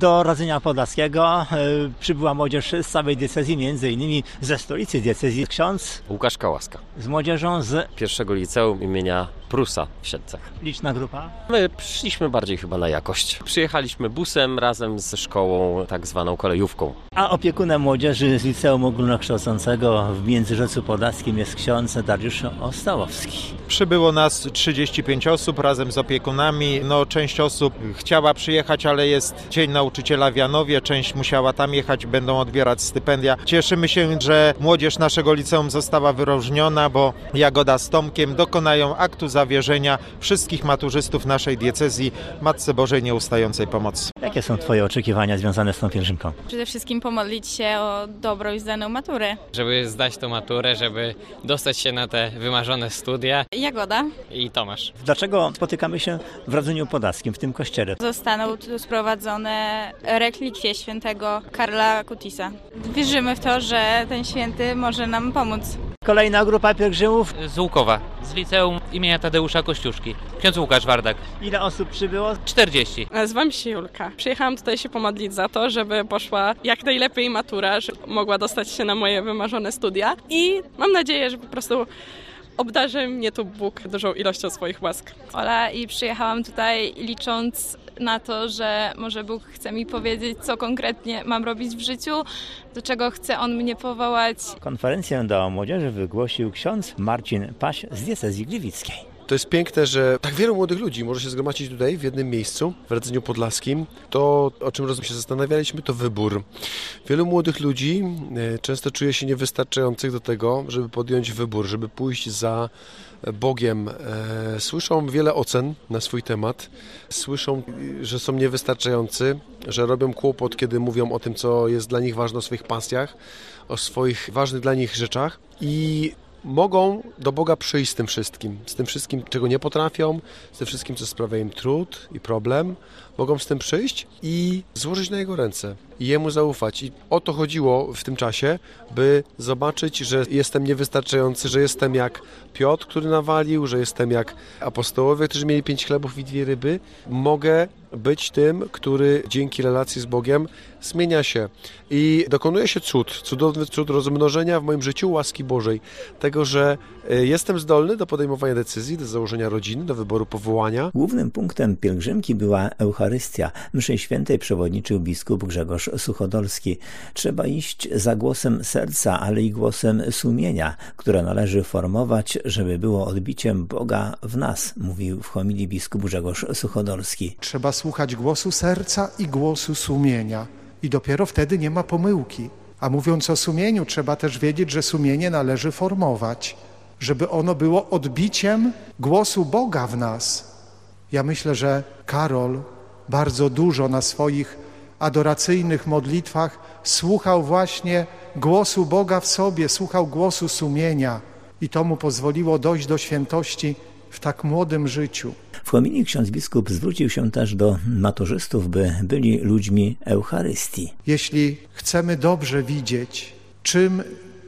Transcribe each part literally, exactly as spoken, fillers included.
Do Radzenia Podlaskiego y, przybyła młodzież z całej diecezji, między innymi ze stolicy diecezji. Ksiądz Łukasz Kałaska. Z młodzieżą z Pierwszego liceum imienia Prusa w Siedlcach. Liczna grupa? My przyszliśmy bardziej chyba na jakość. Przyjechaliśmy busem razem ze szkołą, tak zwaną kolejówką. A opiekunem młodzieży z Liceum Ogólnokształcącego w Międzyrzecu Podlaskim jest ksiądz Dariusz Ostałowski. Przybyło nas trzydzieści pięć osób razem z opiekunami. No, część osób chciała przyjechać, ale jest Dzień Nauczyciela w Janowie. Część musiała tam jechać, będą odbierać stypendia. Cieszymy się, że młodzież naszego liceum została wyróżniona, bo Jagoda z Tomkiem dokonają aktu zawierzenia wszystkich maturzystów naszej diecezji Matce Bożej Nieustającej Pomocy. Jakie są Twoje oczekiwania związane z tą pielgrzymką? Przede wszystkim pomodlić się o dobrą i zdaną maturę. Żeby zdać tą maturę, żeby dostać się na te wymarzone studia. Jagoda. I Tomasz. Dlaczego spotykamy się w Radzeniu Podlaskim, w tym kościele? Zostaną tu sprowadzone relikwie świętego Karla Kutisa. Wierzymy w to, że ten święty może nam pomóc. Kolejna grupa pielgrzymów. Z Łukowa, z liceum imienia Tadeusza Kościuszki. Ksiądz Łukasz Wardak. Ile osób przybyło? czterdzieści. Nazywam się Julka. Przyjechałam tutaj się pomodlić za to, żeby poszła jak najlepiej matura, żeby mogła dostać się na moje wymarzone studia i mam nadzieję, że po prostu obdarzy mnie tu Bóg dużą ilością swoich łask. Ola i przyjechałam tutaj licząc na to, że może Bóg chce mi powiedzieć, co konkretnie mam robić w życiu, do czego chce On mnie powołać. Konferencję do młodzieży wygłosił ksiądz Marcin Paś z diecezji gliwickiej. To jest piękne, że tak wielu młodych ludzi może się zgromadzić tutaj w jednym miejscu, w Radzeniu Podlaskim. To, o czym się zastanawialiśmy, to wybór. Wielu młodych ludzi często czuje się niewystarczających do tego, żeby podjąć wybór, żeby pójść za Bogiem. Słyszą wiele ocen na swój temat, słyszą, że są niewystarczający, że robią kłopot, kiedy mówią o tym, co jest dla nich ważne, o swoich pasjach, o swoich ważnych dla nich rzeczach i mogą do Boga przyjść z tym wszystkim, z tym wszystkim, czego nie potrafią, z tym wszystkim, co sprawia im trud i problem. Mogą z tym przyjść i złożyć na Jego ręce i Jemu zaufać. I o to chodziło w tym czasie, by zobaczyć, że jestem niewystarczający, że jestem jak Piotr, który nawalił, że jestem jak apostołowie, którzy mieli pięć chlebów i dwie ryby. Mogę być tym, który dzięki relacji z Bogiem zmienia się i dokonuje się cud, cudowny cud rozmnożenia w moim życiu łaski Bożej. Tego, że jestem zdolny do podejmowania decyzji, do założenia rodziny, do wyboru powołania. Głównym punktem pielgrzymki była Eucharystia. Mszy świętej przewodniczył biskup Grzegorz Suchodolski. Trzeba iść za głosem serca, ale i głosem sumienia, które należy formować, żeby było odbiciem Boga w nas, mówił w homilii biskup Grzegorz Suchodolski. Trzeba słuchać głosu serca i głosu sumienia i dopiero wtedy nie ma pomyłki. A mówiąc o sumieniu, trzeba też wiedzieć, że sumienie należy formować, żeby ono było odbiciem głosu Boga w nas. Ja myślę, że Karol bardzo dużo na swoich adoracyjnych modlitwach słuchał właśnie głosu Boga w sobie, słuchał głosu sumienia i to mu pozwoliło dojść do świętości w tak młodym życiu. W homilii ksiądz biskup zwrócił się też do maturzystów, by byli ludźmi Eucharystii. Jeśli chcemy dobrze widzieć, czym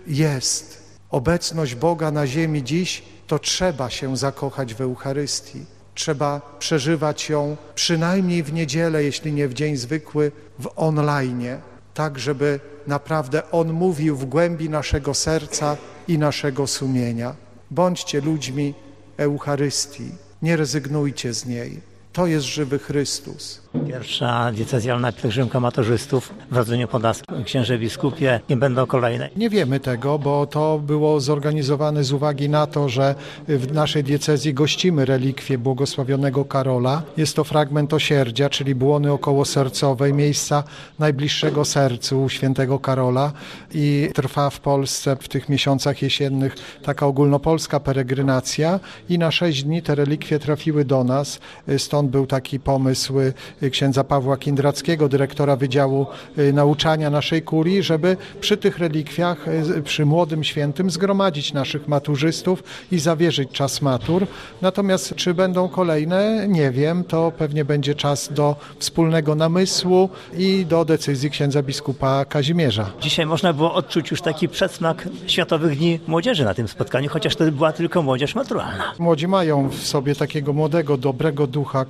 jest obecność Boga na ziemi dziś, to trzeba się zakochać w Eucharystii. Trzeba przeżywać ją przynajmniej w niedzielę, jeśli nie w dzień zwykły, w online, tak żeby naprawdę On mówił w głębi naszego serca i naszego sumienia. Bądźcie ludźmi Eucharystii, nie rezygnujcie z niej. To jest żywy Chrystus. Pierwsza diecezjalna pielgrzymka maturzystów w Radzeniu Podlaskim. Księże biskupie, nie będą kolejne. Nie wiemy tego, bo to było zorganizowane z uwagi na to, że w naszej diecezji gościmy relikwie błogosławionego Karola. Jest to fragment osierdzia, czyli błony okołosercowej, miejsca najbliższego sercu świętego Karola i trwa w Polsce w tych miesiącach jesiennych taka ogólnopolska peregrinacja i na sześć dni te relikwie trafiły do nas. Stąd był taki pomysł księdza Pawła Kindrackiego, dyrektora Wydziału Nauczania naszej kurii, żeby przy tych relikwiach, przy młodym świętym zgromadzić naszych maturzystów i zawierzyć czas matur. Natomiast czy będą kolejne, nie wiem. To pewnie będzie czas do wspólnego namysłu i do decyzji księdza biskupa Kazimierza. Dzisiaj można było odczuć już taki przedsmak Światowych Dni Młodzieży na tym spotkaniu, chociaż to była tylko młodzież maturalna. Młodzi mają w sobie takiego młodego, dobrego ducha,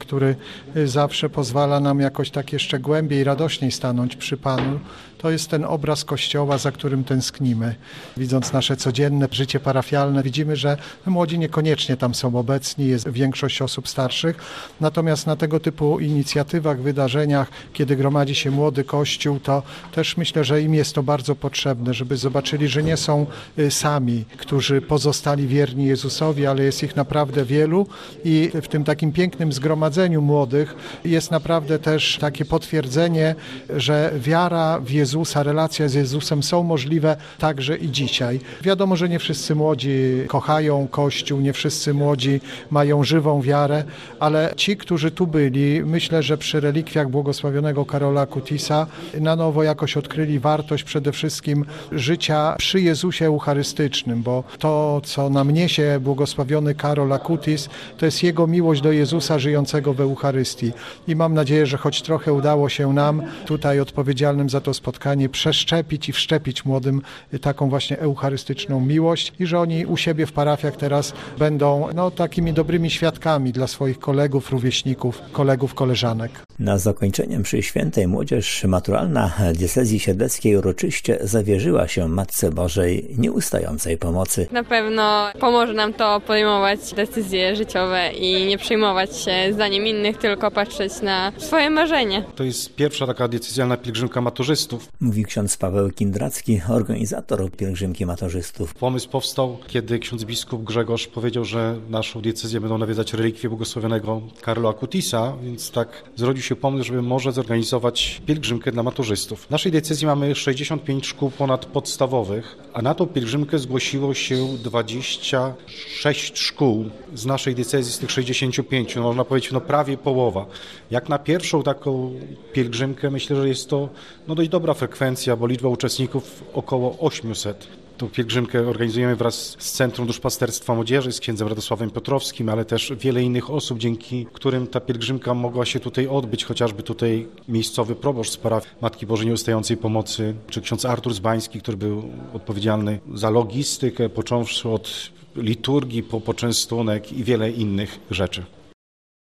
który zawsze pozwala nam jakoś tak jeszcze głębiej i radośniej stanąć przy Panu, to jest ten obraz Kościoła, za którym tęsknimy. Widząc nasze codzienne życie parafialne, widzimy, że młodzi niekoniecznie tam są obecni, jest większość osób starszych, natomiast na tego typu inicjatywach, wydarzeniach, kiedy gromadzi się młody Kościół, to też myślę, że im jest to bardzo potrzebne, żeby zobaczyli, że nie są sami, którzy pozostali wierni Jezusowi, ale jest ich naprawdę wielu i w tym takim pięknym zgromadzeniu młodych jest naprawdę też takie potwierdzenie, że wiara w Jezusa, relacja z Jezusem są możliwe także i dzisiaj. Wiadomo, że nie wszyscy młodzi kochają Kościół, nie wszyscy młodzi mają żywą wiarę, ale ci, którzy tu byli, myślę, że przy relikwiach błogosławionego Karola Akutisa na nowo jakoś odkryli wartość przede wszystkim życia przy Jezusie eucharystycznym, bo to, co nam niesie błogosławiony Karol Akutis, to jest jego miłość do Jezusa żyjącego w Eucharystii. I mam nadzieję, że choć trochę udało się nam tutaj odpowiedzialnym za to spotkanie przeszczepić i wszczepić młodym taką właśnie eucharystyczną miłość i że oni u siebie w parafiach teraz będą no, takimi dobrymi świadkami dla swoich kolegów, rówieśników, kolegów, koleżanek. Na zakończenie mszy świętej młodzież maturalna diecezji siedleckiej uroczyście zawierzyła się Matce Bożej nieustającej pomocy. Na pewno pomoże nam to podejmować decyzje życiowe i nie przejmować się zdaniem innych, tylko patrzeć na swoje marzenie. To jest pierwsza taka diecezjalna pielgrzymka maturzystów. Mówi ksiądz Paweł Kindracki, organizator pielgrzymki maturzystów. Pomysł powstał, kiedy ksiądz biskup Grzegorz powiedział, że naszą diecezję będą nawiedzać relikwie błogosławionego Karola Akutisa, więc tak zrodził się pomysł, żeby może zorganizować pielgrzymkę dla maturzystów. W naszej diecezji mamy sześćdziesiąt pięć szkół ponadpodstawowych, a na tą pielgrzymkę zgłosiło się dwadzieścia sześć szkół z naszej diecezji, z tych sześćdziesięciu pięciu, no można powiedzieć, no prawie połowa. Jak na pierwszą taką pielgrzymkę myślę, że jest to no dość dobra frekwencja, bo liczba uczestników około osiemset. Tą pielgrzymkę organizujemy wraz z Centrum Duszpasterstwa Młodzieży, z księdzem Radosławem Piotrowskim, ale też wiele innych osób, dzięki którym ta pielgrzymka mogła się tutaj odbyć, chociażby tutaj miejscowy proboszcz z parafii Matki Bożej Nieustającej Pomocy, czy ksiądz Artur Zbański, który był odpowiedzialny za logistykę, począwszy od liturgii po poczęstunek i wiele innych rzeczy.